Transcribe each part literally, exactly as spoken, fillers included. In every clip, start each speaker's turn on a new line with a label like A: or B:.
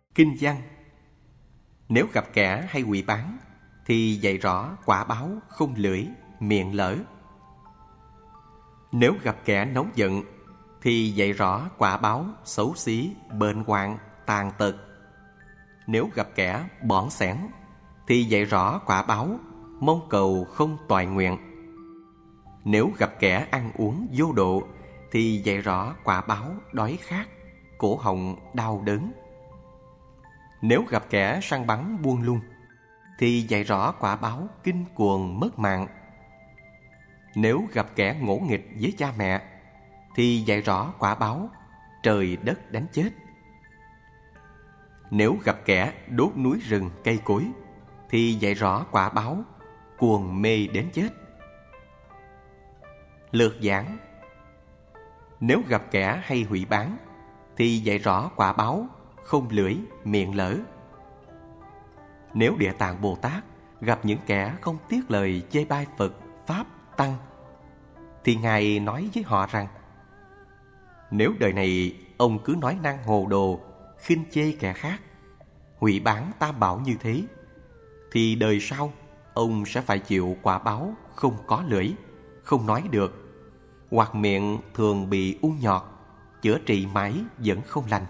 A: Kinh văn: nếu gặp kẻ hay hủy bán thì dạy rõ quả báo không lưỡi, miệng lỡ. Nếu gặp kẻ nóng giận thì dạy rõ quả báo xấu xí, bệnh hoạn, tàn tật. Nếu gặp kẻ bỏng sẻn thì dạy rõ quả báo mong cầu không toại nguyện. Nếu gặp kẻ ăn uống vô độ thì dạy rõ quả báo đói khát, cổ họng đau đớn. Nếu gặp kẻ săn bắn buông lung thì dạy rõ quả báo kinh cuồng mất mạng. Nếu gặp kẻ ngỗ nghịch với cha mẹ thì dạy rõ quả báo trời đất đánh chết. Nếu gặp kẻ đốt núi rừng cây cối thì dạy rõ quả báo cuồng mê đến chết. Lược giảng: nếu gặp kẻ hay hủy bán thì dạy rõ quả báo không lưỡi, miệng lỡ. Nếu Địa Tạng Bồ Tát gặp những kẻ không tiếc lời chê bai Phật, Pháp, Tăng thì Ngài nói với họ rằng: nếu đời này ông cứ nói năng hồ đồ, khinh chê kẻ khác, hủy bán tam bảo như thế, thì đời sau ông sẽ phải chịu quả báo không có lưỡi, không nói được, hoặc miệng thường bị u nhọt, chữa trị mãi vẫn không lành.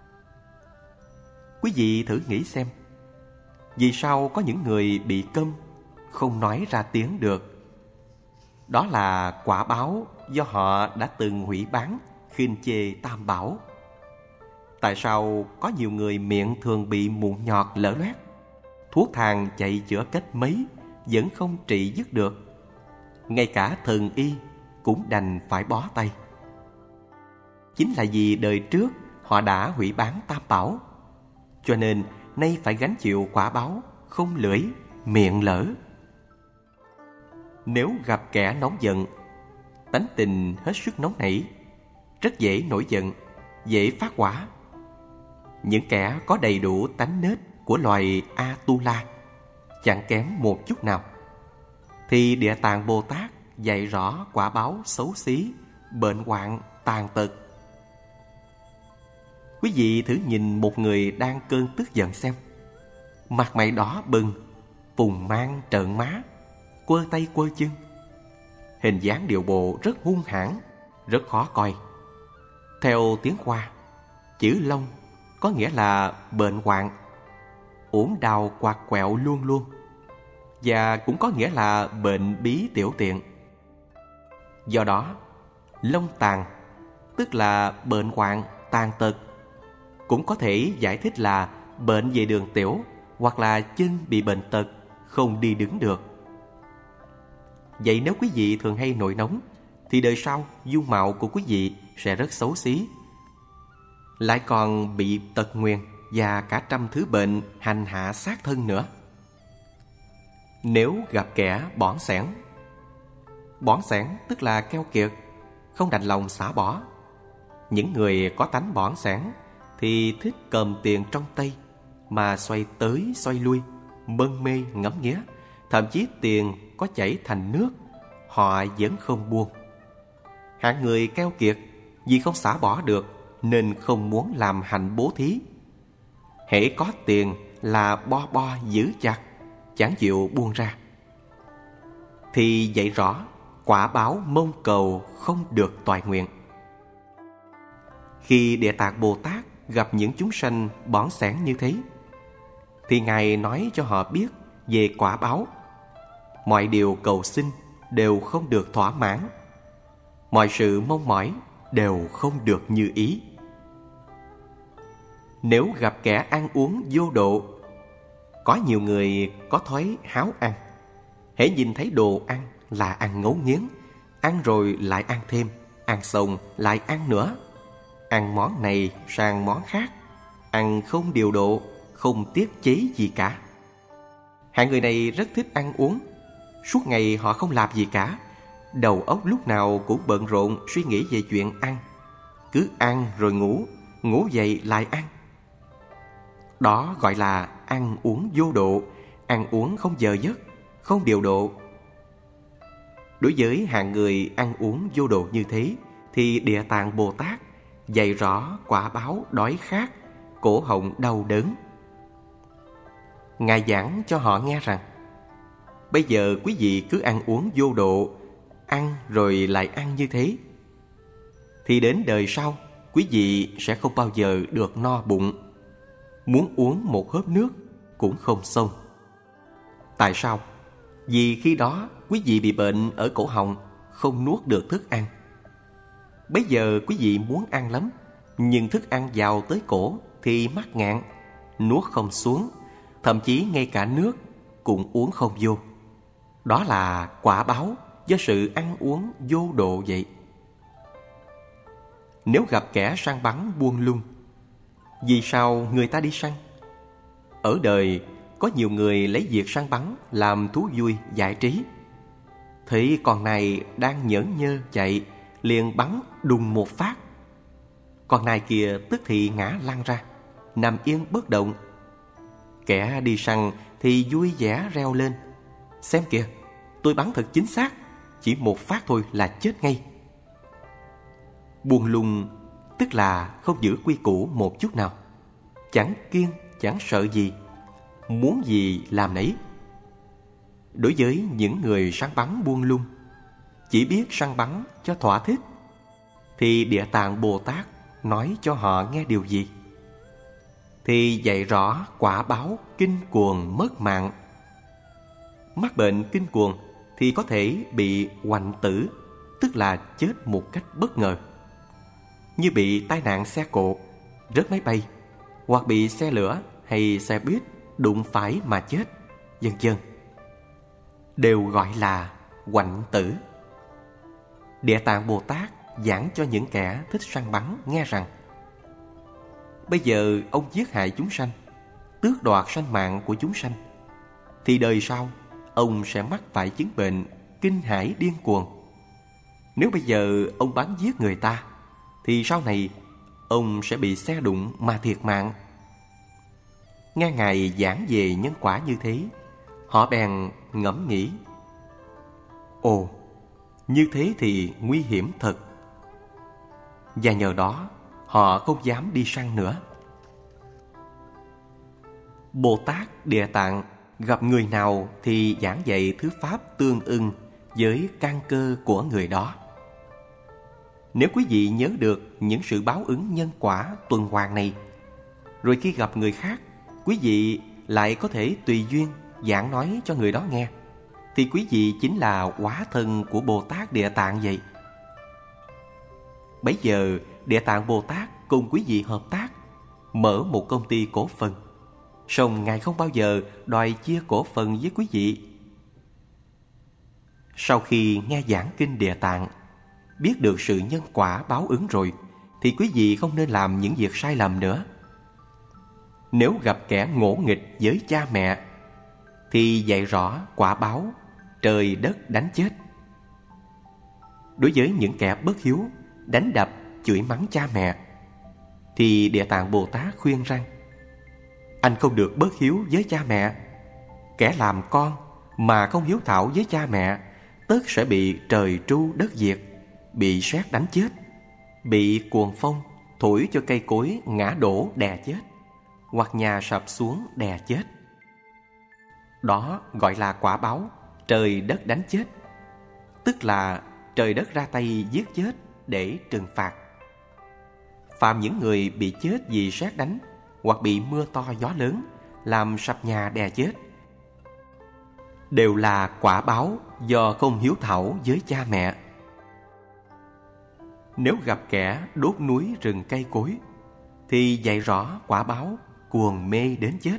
A: Quý vị thử nghĩ xem, vì sao có những người bị câm, không nói ra tiếng được? Đó là quả báo do họ đã từng hủy bán, khinh chê tam bảo. Tại sao có nhiều người miệng thường bị mụn nhọt lở loét, thuốc thang chạy chữa cách mấy vẫn không trị dứt được, ngay cả thần y cũng đành phải bó tay? Chính là vì đời trước họ đã hủy bán tam bảo, cho nên nay phải gánh chịu quả báo không lưỡi, miệng lỡ. Nếu gặp kẻ nóng giận, tánh tình hết sức nóng nảy, rất dễ nổi giận, dễ phát hỏa. Những kẻ có đầy đủ tánh nết của loài Atula chẳng kém một chút nào, thì Địa Tạng Bồ Tát dạy rõ quả báo xấu xí, bệnh hoạn, tàn tật. Quý vị thử nhìn một người đang cơn tức giận xem, mặt mày đỏ bừng, phùng mang trợn má, quơ tay quơ chân, hình dáng điệu bộ rất hung hãn, rất khó coi. Theo tiếng Hoa, chữ Long có nghĩa là bệnh hoạn, ốm đau quạt quẹo luôn luôn, và cũng có nghĩa là bệnh bí tiểu tiện. Do đó, Long tàn tức là bệnh hoạn, tàn tật, cũng có thể giải thích là bệnh về đường tiểu, hoặc là chân bị bệnh tật, không đi đứng được. Vậy nếu quý vị thường hay nổi nóng thì đời sau dung mạo của quý vị sẽ rất xấu xí, lại còn bị tật nguyền và cả trăm thứ bệnh hành hạ sát thân nữa. Nếu gặp kẻ bỏng sẻn, bỏng sẻn tức là keo kiệt, không đành lòng xả bỏ. Những người có tánh bỏng sẻn thì thích cầm tiền trong tay mà xoay tới xoay lui, mân mê ngắm nghía, thậm chí tiền có chảy thành nước họ vẫn không buông. Hạng người keo kiệt vì không xả bỏ được nên không muốn làm hạnh bố thí. Hễ có tiền là bo bo giữ chặt, chẳng chịu buông ra. Thì dạy rõ quả báo mong cầu không được toại nguyện. Khi Địa Tạng Bồ Tát gặp những chúng sanh bỏng sẻn như thế, thì Ngài nói cho họ biết về quả báo. Mọi điều cầu xin đều không được thỏa mãn, mọi sự mong mỏi đều không được như ý. Nếu gặp kẻ ăn uống vô độ, có nhiều người có thói háo ăn, hễ nhìn thấy đồ ăn là ăn ngấu nghiến, ăn rồi lại ăn thêm, ăn xong lại ăn nữa, ăn món này sang món khác, ăn không điều độ, không tiết chế gì cả. Hạng người này rất thích ăn uống, suốt ngày họ không làm gì cả, đầu óc lúc nào cũng bận rộn suy nghĩ về chuyện ăn, cứ ăn rồi ngủ, ngủ dậy lại ăn. Đó gọi là ăn uống vô độ, ăn uống không giờ giấc, không điều độ. Đối với hạng người ăn uống vô độ như thế, thì Địa Tạng Bồ Tát dạy rõ quả báo đói khát, cổ họng đau đớn. Ngài giảng cho họ nghe rằng bây giờ quý vị cứ ăn uống vô độ, ăn rồi lại ăn như thế, thì đến đời sau quý vị sẽ không bao giờ được no bụng, muốn uống một hớp nước cũng không xong. Tại sao? Vì khi đó quý vị bị bệnh ở cổ họng, không nuốt được thức ăn. Bây giờ quý vị muốn ăn lắm, nhưng thức ăn vào tới cổ thì mắc ngạn, nuốt không xuống, thậm chí ngay cả nước cũng uống không vô. Đó là quả báo do sự ăn uống vô độ vậy. Nếu gặp kẻ săn bắn buông lung, vì sao người ta đi săn? Ở đời có nhiều người lấy việc săn bắn làm thú vui giải trí. Thấy con này đang nhởn nhơ chạy, liền bắn đùng một phát. Con nai kia tức thì ngã lăn ra, nằm yên bất động. Kẻ đi săn thì vui vẻ reo lên: xem kìa, tôi bắn thật chính xác, chỉ một phát thôi là chết ngay. Buông lung tức là không giữ quy củ một chút nào, chẳng kiêng chẳng sợ gì, muốn gì làm nấy. Đối với những người săn bắn buông lung, chỉ biết săn bắn cho thỏa thích, thì Địa Tạng Bồ Tát nói cho họ nghe điều gì? Thì dạy rõ quả báo kinh cuồng mất mạng. Mắc bệnh kinh cuồng thì có thể bị hoạnh tử, tức là chết một cách bất ngờ, như bị tai nạn xe cộ, rớt máy bay, hoặc bị xe lửa hay xe buýt đụng phải mà chết, vân vân, đều gọi là hoạnh tử. Địa Tạng Bồ Tát giảng cho những kẻ thích săn bắn nghe rằng bây giờ ông giết hại chúng sanh, tước đoạt sanh mạng của chúng sanh, thì đời sau ông sẽ mắc phải chứng bệnh kinh hãi điên cuồng. Nếu bây giờ ông bắn giết người ta, thì sau này ông sẽ bị xe đụng mà thiệt mạng. Nghe Ngài giảng về nhân quả như thế, họ bèn ngẫm nghĩ: ồ, như thế thì nguy hiểm thật. Và nhờ đó họ không dám đi săn nữa. Bồ Tát Địa Tạng gặp người nào thì giảng dạy thứ pháp tương ưng với căn cơ của người đó. Nếu quý vị nhớ được những sự báo ứng nhân quả tuần hoàn này, rồi khi gặp người khác, quý vị lại có thể tùy duyên giảng nói cho người đó nghe, thì quý vị chính là hóa thân của Bồ Tát Địa Tạng vậy. Bấy giờ Địa Tạng Bồ Tát cùng quý vị hợp tác, mở một công ty cổ phần. Song Ngài không bao giờ đòi chia cổ phần với quý vị. Sau khi nghe giảng kinh Địa Tạng, biết được sự nhân quả báo ứng rồi, thì quý vị không nên làm những việc sai lầm nữa. Nếu gặp kẻ ngỗ nghịch với cha mẹ, thì dạy rõ quả báo trời đất đánh chết. Đối với những kẻ bất hiếu, đánh đập, chửi mắng cha mẹ, thì Địa Tạng Bồ Tát khuyên rằng: anh không được bất hiếu với cha mẹ. Kẻ làm con mà không hiếu thảo với cha mẹ, tất sẽ bị trời tru đất diệt, bị sét đánh chết, bị cuồng phong thổi cho cây cối ngã đổ đè chết, hoặc nhà sập xuống đè chết. Đó gọi là quả báo trời đất đánh chết, tức là trời đất ra tay giết chết để trừng phạt. Phạm những người bị chết vì sét đánh, hoặc bị mưa to gió lớn làm sập nhà đè chết, đều là quả báo do không hiếu thảo với cha mẹ. Nếu gặp kẻ đốt núi rừng cây cối, thì dạy rõ quả báo cuồng mê đến chết.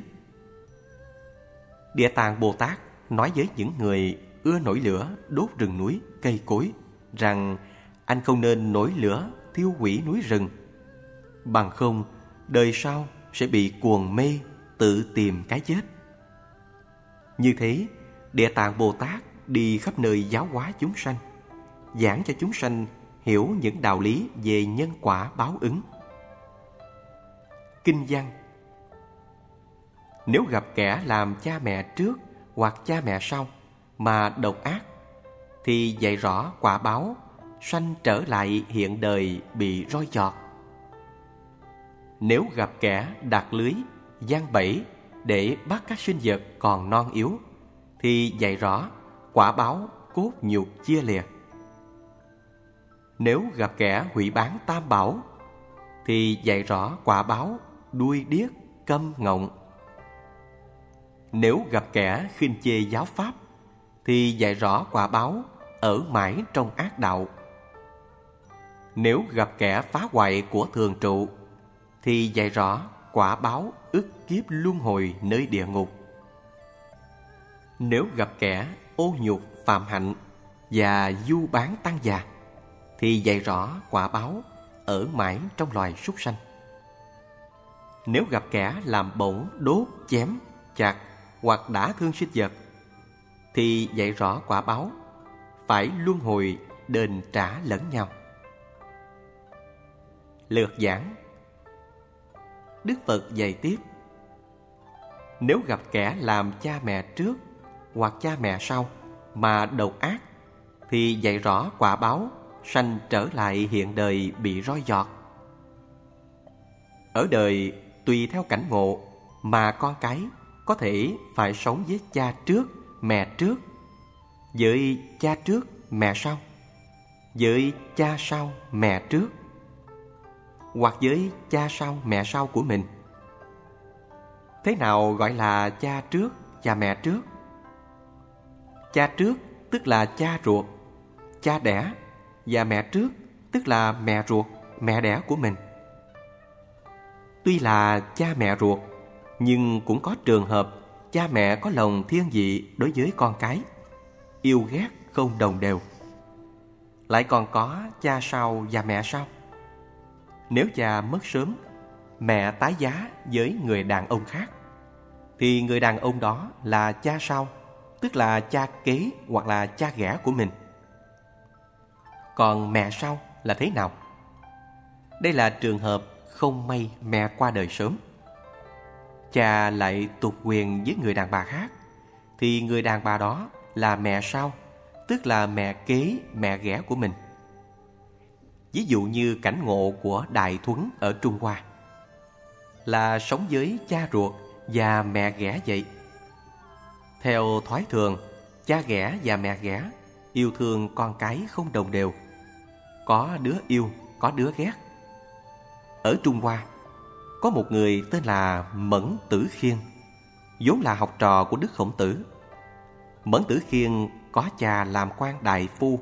A: Địa Tạng Bồ Tát nói với những người ưa nổi lửa đốt rừng núi cây cối rằng anh không nên nổi lửa thiêu hủy núi rừng, bằng không đời sau sẽ bị cuồng mê tự tìm cái chết. Như thế, Địa Tạng Bồ Tát đi khắp nơi giáo hóa chúng sanh, giảng cho chúng sanh hiểu những đạo lý về nhân quả báo ứng. Kinh văn: nếu gặp kẻ làm cha mẹ trước hoặc cha mẹ sau mà độc ác, thì dạy rõ quả báo sanh trở lại hiện đời bị roi chọt. nếu gặp kẻ đặt lưới, giăng bẫy để bắt các sinh vật còn non yếu, thì dạy rõ quả báo cốt nhục chia lìa. Nếu gặp kẻ hủy bán tam bảo, thì dạy rõ quả báo đuôi điếc, câm ngọng. Nếu gặp kẻ khinh chê giáo pháp, thì dạy rõ quả báo ở mãi trong ác đạo. Nếu gặp kẻ phá hoại của thường trụ, thì dạy rõ quả báo ức kiếp luân hồi nơi địa ngục. Nếu gặp kẻ ô nhục phạm hạnh và du bán tăng già, thì dạy rõ quả báo ở mãi trong loài súc sanh. Nếu gặp kẻ làm bổng, đốt, chém, chặt hoặc đả thương sinh vật, thì dạy rõ quả báo phải luân hồi đền trả lẫn nhau. Lược giảng. Đức Phật dạy tiếp: nếu gặp kẻ làm cha mẹ trước hoặc cha mẹ sau mà độc ác, thì dạy rõ quả báo sanh trở lại hiện đời bị roi giọt. Ở đời tùy theo cảnh ngộ mà con cái có thể phải sống với cha trước, mẹ trước, với cha trước, mẹ sau, với cha sau, mẹ trước, hoặc với cha sau, mẹ sau của mình. Thế nào gọi là cha trước, cha mẹ trước? Cha trước tức là cha ruột, cha đẻ, và mẹ trước tức là mẹ ruột, mẹ đẻ của mình. Tuy là cha mẹ ruột, nhưng cũng có trường hợp cha mẹ có lòng thiên vị đối với con cái, yêu ghét không đồng đều. Lại còn có cha sau và mẹ sau. Nếu cha mất sớm, mẹ tái giá với người đàn ông khác, thì người đàn ông đó là cha sau, tức là cha kế hoặc là cha ghẻ của mình. Còn mẹ sau là thế nào? Đây là trường hợp không may mẹ qua đời sớm, cha lại tục quyền với người đàn bà khác, thì người đàn bà đó là mẹ sau, tức là mẹ kế, mẹ ghẻ của mình. Ví dụ như cảnh ngộ của Đại Thuấn ở Trung Hoa, là sống với cha ruột và mẹ ghẻ vậy. Theo thói thường, cha ghẻ và mẹ ghẻ yêu thương con cái không đồng đều, có đứa yêu, có đứa ghét. Ở Trung Hoa, có một người tên là Mẫn Tử Khiên, vốn là học trò của Đức Khổng Tử. Mẫn Tử Khiên có cha làm quan đại phu,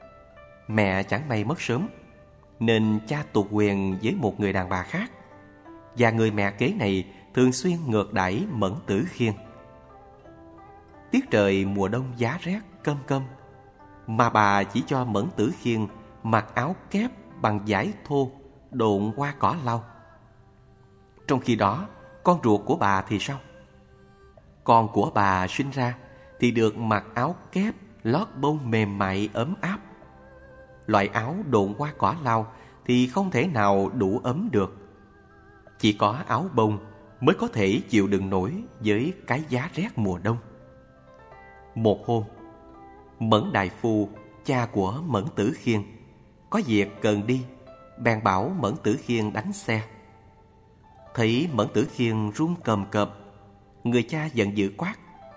A: mẹ chẳng may mất sớm, nên cha tục quyền với một người đàn bà khác, và người mẹ kế này thường xuyên ngược đãi Mẫn Tử Khiên. Tiết trời mùa đông giá rét căm căm, mà bà chỉ cho Mẫn Tử Khiên mặc áo kép bằng vải thô độn qua cỏ lau. Trong khi đó, con ruột của bà thì sao? Con của bà sinh ra thì được mặc áo kép lót bông mềm mại ấm áp. Loại áo độn qua cỏ lau thì không thể nào đủ ấm được. Chỉ có áo bông mới có thể chịu đựng nổi với cái giá rét mùa đông. Một hôm, Mẫn đại phu, cha của Mẫn Tử Khiên, có việc cần đi, bèn bảo Mẫn Tử Khiên đánh xe. Thấy Mẫn Tử Khiên run cầm cập, người cha giận dữ quát: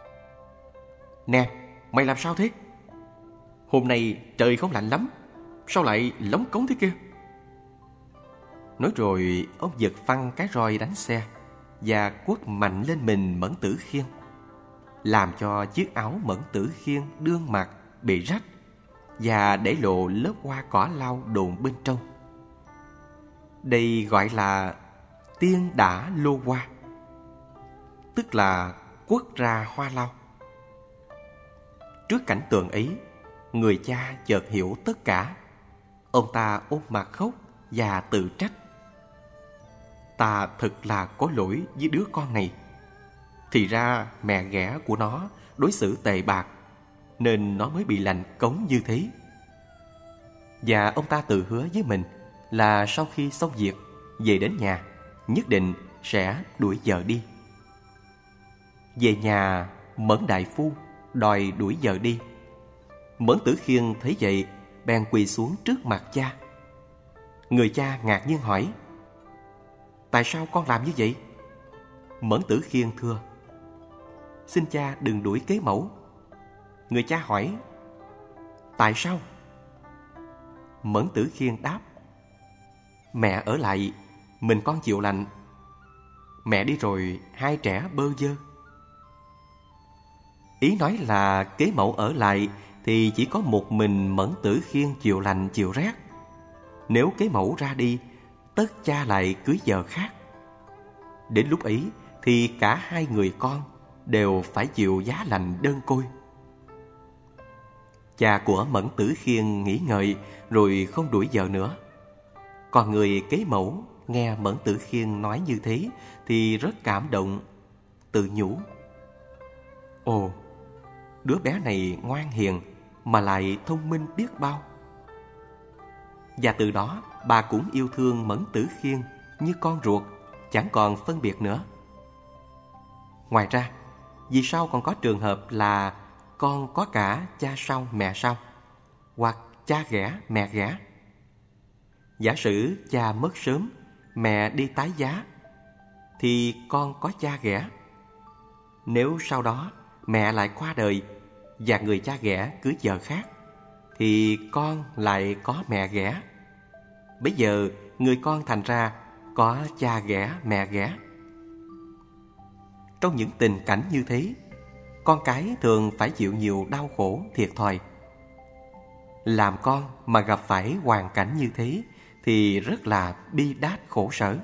A: "Nè, mày làm sao thế? Hôm nay trời không lạnh lắm, sao lại lóng cống thế kia?" Nói rồi ông giật phăng cái roi đánh xe và quất mạnh lên mình Mẫn Tử Khiên, làm cho chiếc áo Mẫn Tử Khiên đương mặc bị rách và để lộ lớp hoa cỏ lau đồn bên trong. Đây gọi là tiên đả lô hoa, tức là quất ra hoa lau. Trước cảnh tượng ấy, người cha chợt hiểu tất cả. Ông ta ôm mặt khóc và tự trách: "Ta thật là có lỗi với đứa con này. Thì ra mẹ ghẻ của nó đối xử tệ bạc, nên nó mới bị lạnh cống như thế." Và ông ta tự hứa với mình là sau khi xong việc, về đến nhà nhất định sẽ đuổi vợ đi. Về nhà, Mẫn đại phu đòi đuổi vợ đi. Mẫn Tử Khiên thấy vậy bèn quỳ xuống trước mặt cha. Người cha ngạc nhiên hỏi: tại sao con làm như vậy? Mẫn Tử Khiên thưa: Xin cha đừng đuổi kế mẫu. Người cha hỏi: Tại sao? Mẫn Tử Khiên đáp: Mẹ ở lại, mình con chịu lạnh. Mẹ đi rồi, hai trẻ bơ vơ. Ý nói là kế mẫu ở lại thì chỉ có một mình Mẫn Tử Khiên chịu lạnh chịu rét. Nếu kế mẫu ra đi, tất cha lại cưới vợ khác. Đến lúc ấy thì cả hai người con đều phải chịu giá lạnh đơn côi. Cha của Mẫn Tử Khiên nghĩ ngợi rồi không đuổi vợ nữa. Còn người kế mẫu nghe Mẫn Tử Khiên nói như thế thì rất cảm động, tự nhủ: Ồ, đứa bé này ngoan hiền mà lại thông minh biết bao. Và từ đó bà cũng yêu thương Mẫn Tử Khiên như con ruột, chẳng còn phân biệt nữa. Ngoài ra, vì sao còn có trường hợp là con có cả cha sau mẹ sau, hoặc cha ghẻ mẹ ghẻ? Giả sử cha mất sớm, mẹ đi tái giá, thì con có cha ghẻ. Nếu sau đó mẹ lại qua đời và người cha ghẻ cưới vợ khác, thì con lại có mẹ ghẻ. Bây giờ người con thành ra có cha ghẻ mẹ ghẻ. Trong những tình cảnh như thế, con cái thường phải chịu nhiều đau khổ thiệt thòi. Làm con mà gặp phải hoàn cảnh như thế thì rất là bi đát khổ sở.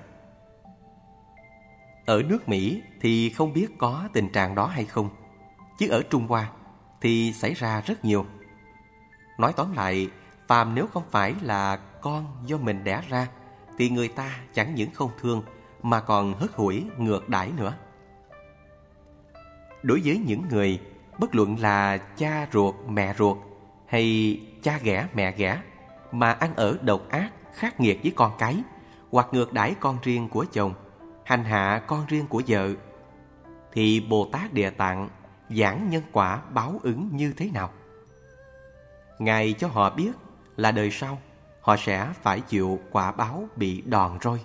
A: Ở nước Mỹ thì không biết có tình trạng đó hay không, chứ ở Trung Hoa thì xảy ra rất nhiều. Nói tóm lại, phàm nếu không phải là con do mình đẻ ra thì người ta chẳng những không thương mà còn hất hủi ngược đãi nữa. Đối với những người bất luận là cha ruột mẹ ruột hay cha ghẻ mẹ ghẻ mà ăn ở độc ác khắc nghiệt với con cái, hoặc ngược đãi con riêng của chồng, hành hạ con riêng của vợ, thì Bồ Tát Địa Tạng giảng nhân quả báo ứng như thế nào. Ngài cho họ biết là đời sau họ sẽ phải chịu quả báo bị đòn roi.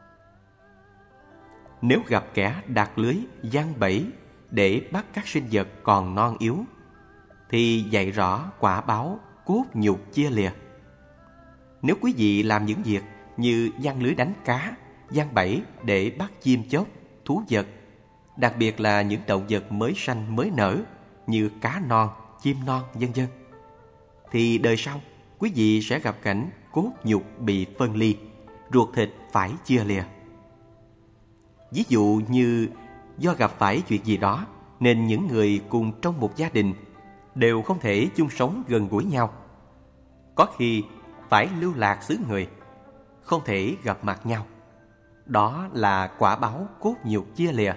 A: Nếu gặp kẻ đặt lưới giăng bẫy để bắt các sinh vật còn non yếu, thì dạy rõ quả báo cốt nhục chia lìa. Nếu quý vị làm những việc như giăng lưới đánh cá, giăng bẫy để bắt chim chóc, thú vật, đặc biệt là những động vật mới sanh mới nở như cá non, chim non, vân vân, thì đời sau quý vị sẽ gặp cảnh cốt nhục bị phân ly, ruột thịt phải chia lìa. Ví dụ như do gặp phải chuyện gì đó nên những người cùng trong một gia đình đều không thể chung sống gần gũi nhau. Có khi phải lưu lạc xứ người, không thể gặp mặt nhau. Đó là quả báo cốt nhục chia lìa.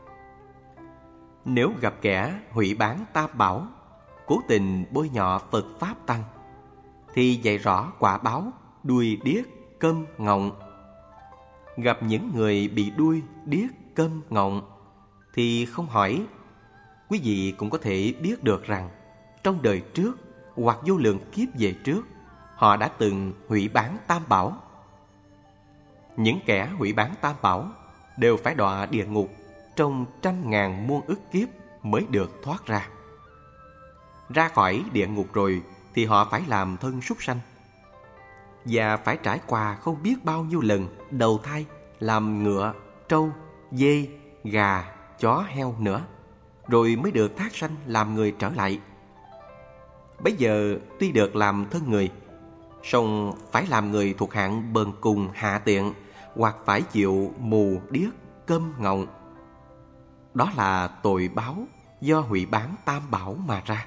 A: Nếu gặp kẻ hủy bán tam bảo, cố tình bôi nhọ Phật Pháp Tăng, thì dạy rõ quả báo đuôi điếc câm ngọng. Gặp những người bị đuôi điếc câm ngọng thì không hỏi, quý vị cũng có thể biết được rằng trong đời trước hoặc vô lượng kiếp về trước, họ đã từng hủy bán tam bảo. Những kẻ hủy bán tam bảo đều phải đọa địa ngục trong trăm ngàn muôn ức kiếp mới được thoát ra. Ra khỏi địa ngục rồi thì họ phải làm thân súc sanh, và phải trải qua không biết bao nhiêu lần đầu thai làm ngựa, trâu, dê, gà, chó, heo nữa, rồi mới được thác sanh làm người trở lại. Bây giờ tuy được làm thân người, song phải làm người thuộc hạng bần cùng hạ tiện, hoặc phải chịu mù điếc câm ngọng. Đó là tội báo do hủy bán tam bảo mà ra.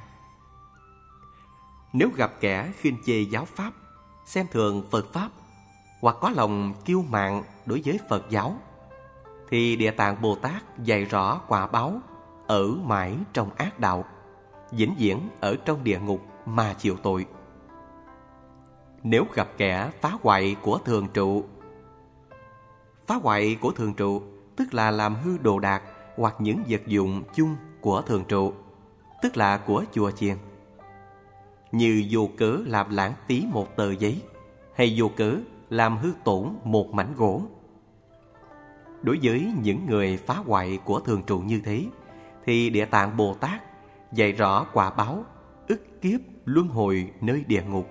A: Nếu gặp kẻ khinh chê giáo pháp, xem thường Phật Pháp, hoặc có lòng kiêu mạn đối với Phật giáo, thì Địa Tạng Bồ Tát dạy rõ quả báo ở mãi trong ác đạo, vĩnh viễn ở trong địa ngục mà chịu tội. Nếu gặp kẻ phá hoại của thường trụ, phá hoại của thường trụ tức là làm hư đồ đạc hoặc những vật dụng chung của thường trụ, tức là của chùa chiền, như vô cớ làm lãng phí một tờ giấy, hay vô cớ làm hư tổn một mảnh gỗ. Đối với những người phá hoại của thường trụ như thế, thì Địa Tạng Bồ Tát dạy rõ quả báo ức kiếp luân hồi nơi địa ngục.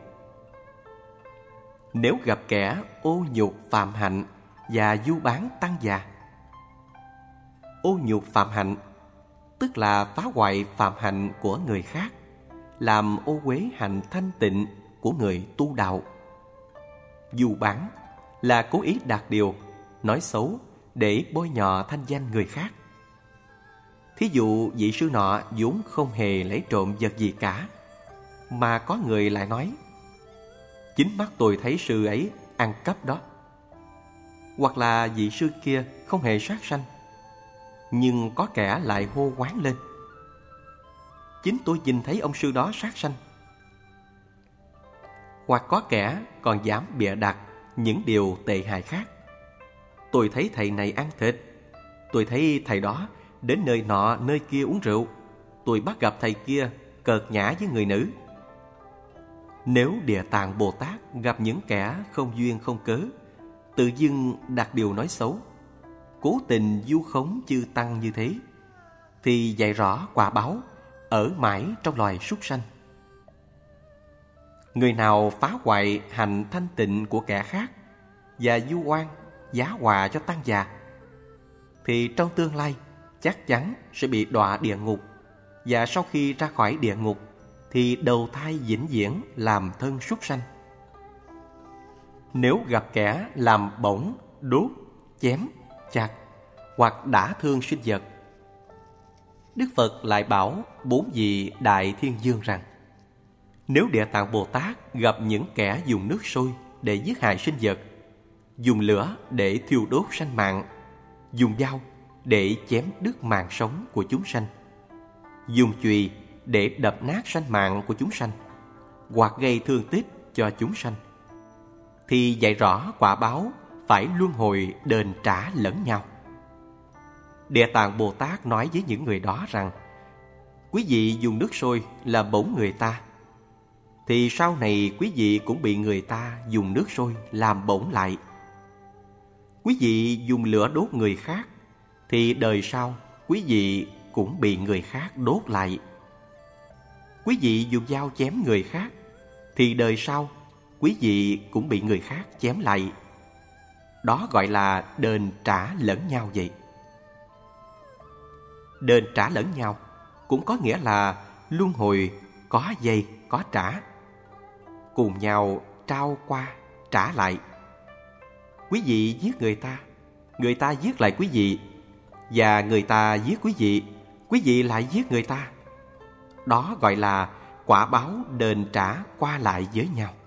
A: Nếu gặp kẻ ô nhục phạm hạnh và du bán tăng già. Ô nhục phạm hạnh tức là phá hoại phạm hạnh của người khác, làm ô uế hạnh thanh tịnh của người tu đạo. Du bán là cố ý đạt điều, nói xấu để bôi nhọ thanh danh người khác. Thí dụ vị sư nọ vốn không hề lấy trộm vật gì cả, mà có người lại nói: chính mắt tôi thấy sư ấy ăn cắp đó. Hoặc là vị sư kia không hề sát sanh, nhưng có kẻ lại hô hoán lên: chính tôi nhìn thấy ông sư đó sát sanh. Hoặc có kẻ còn dám bịa đặt những điều tệ hại khác: tôi thấy thầy này ăn thịt, tôi thấy thầy đó đến nơi nọ nơi kia uống rượu, tôi bắt gặp thầy kia cợt nhã với người nữ. Nếu Địa Tạng Bồ Tát gặp những kẻ không duyên không cớ, tự dưng đặt điều nói xấu, cố tình vu khống chư tăng như thế, thì dạy rõ quả báo ở mãi trong loài súc sanh. Người nào phá hoại hạnh thanh tịnh của kẻ khác và vu oan giá họa cho tăng già, thì trong tương lai chắc chắn sẽ bị đọa địa ngục, và sau khi ra khỏi địa ngục thì đầu thai vĩnh viễn làm thân súc sanh. Nếu gặp kẻ làm bỏng, đốt, chém, chặt hoặc đả thương sinh vật, Đức Phật lại bảo bốn vị Đại Thiên Dương rằng: nếu Địa Tạng Bồ Tát gặp những kẻ dùng nước sôi để giết hại sinh vật, dùng lửa để thiêu đốt sanh mạng, dùng dao để chém đứt mạng sống của chúng sanh, dùng chùy để đập nát sanh mạng của chúng sanh, hoặc gây thương tích cho chúng sanh, thì dạy rõ quả báo phải luân hồi đền trả lẫn nhau. Địa Tạng Bồ Tát nói với những người đó rằng: quý vị dùng nước sôi là bỏng người ta, thì sau này quý vị cũng bị người ta dùng nước sôi làm bỏng lại. Quý vị dùng lửa đốt người khác, thì đời sau quý vị cũng bị người khác đốt lại. Quý vị dùng dao chém người khác, thì đời sau quý vị cũng bị người khác chém lại. Đó gọi là đền trả lẫn nhau vậy. Đền trả lẫn nhau cũng có nghĩa là luân hồi có dây có trả, cùng nhau trao qua trả lại. Quý vị giết người ta, người ta giết lại quý vị, và người ta giết quý vị, quý vị lại giết người ta. Đó gọi là quả báo đền trả qua lại với nhau.